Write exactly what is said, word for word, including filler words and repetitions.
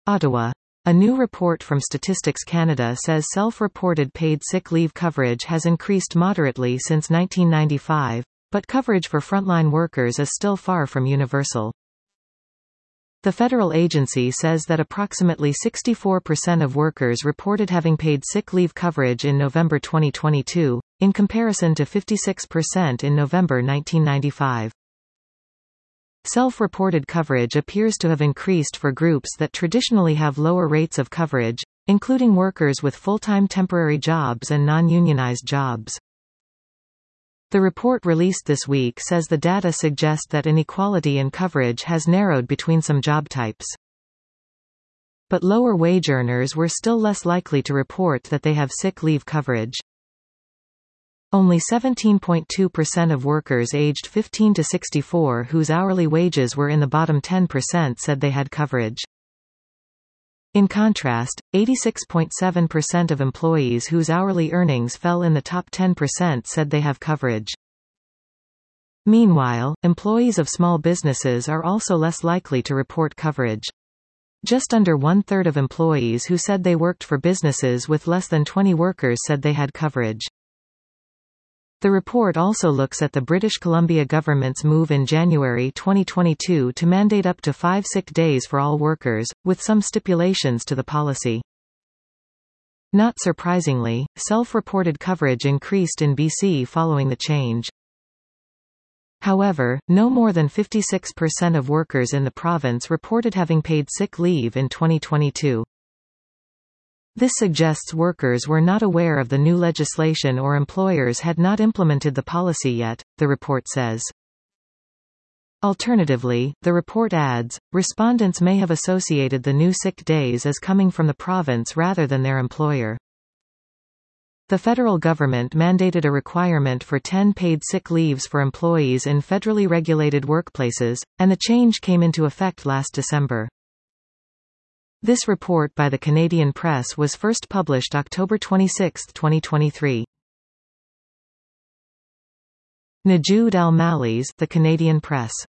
Ottawa. A new report from Statistics Canada says self-reported paid sick leave coverage has increased moderately since nineteen ninety-five, but coverage for frontline workers is still far from universal. The federal agency says that approximately sixty-four percent of workers reported having paid sick leave coverage in November twenty twenty-two, in comparison to fifty-six percent in November nineteen ninety-five. Self-reported coverage appears to have increased for groups that traditionally have lower rates of coverage, including workers with full-time temporary jobs and non-unionized jobs. The report released this week says the data suggest that inequality in coverage has narrowed between some job types. But lower wage earners were still less likely to report that they have sick leave coverage. Only seventeen point two percent of workers aged fifteen to sixty-four whose hourly wages were in the bottom ten percent said they had coverage. In contrast, eighty-six point seven percent of employees whose hourly earnings fell in the top ten percent said they have coverage. Meanwhile, employees of small businesses are also less likely to report coverage. Just under one-third of employees who said they worked for businesses with less than twenty workers said they had coverage. The report also looks at the British Columbia government's move in January twenty twenty-two to mandate up to five sick days for all workers, with some stipulations to the policy. Not surprisingly, self-reported coverage increased in B C following the change. However, no more than fifty-six percent of workers in the province reported having paid sick leave in twenty twenty-two. This suggests workers were not aware of the new legislation or employers had not implemented the policy yet, the report says. Alternatively, the report adds, respondents may have associated the new sick days as coming from the province rather than their employer. The federal government mandated a requirement for ten paid sick leaves for employees in federally regulated workplaces, and the change came into effect last December. This report by the Canadian Press was first published October twenty-sixth, twenty twenty-three. Najood Al-Malli's The Canadian Press.